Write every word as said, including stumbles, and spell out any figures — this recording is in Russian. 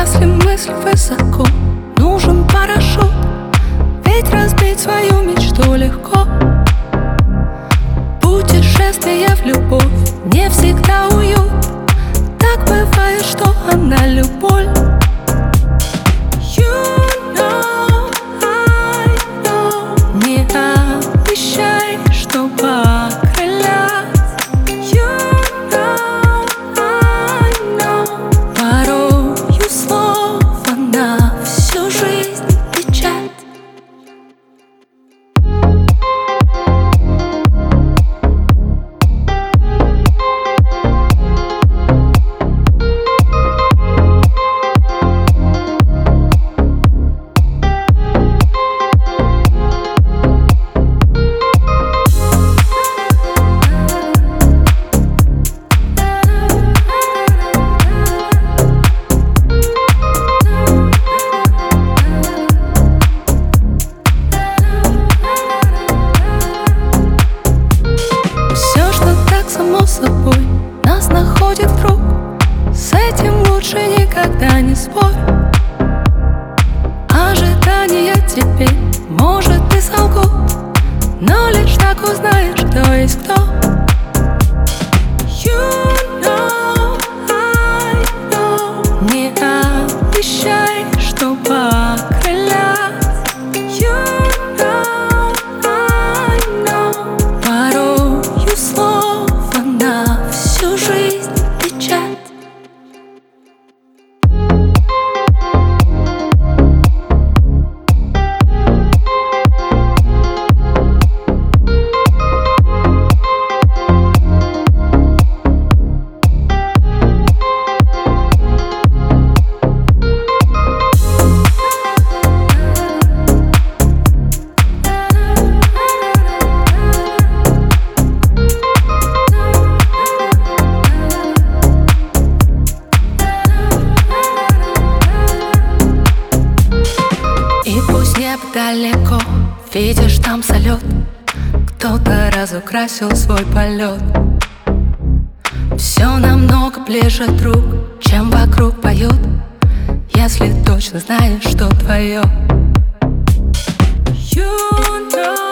Если мысль высоко, нужен парашют, ведь разбить свою мечту легко. Путешествие в любовь не всегда уют. Так бывает, что она любовь. You know, I know. Не обещай, что покрылят. You know, I know. Порою слово на всю жизнь печать. Само собой нас находит круг. С этим лучше никогда не спорь. Ожидания теперь, может, и солгут, но лишь так узнаешь, кто есть кто. You know, I know. Не обещай, что покрылят. You know, I know. Порою слово на всю жизнь печать. И пусть небо далеко, видишь там салют, кто-то разукрасил свой полет. Все намного ближе, друг, чем вокруг поют, если точно знаешь, что твое. You know.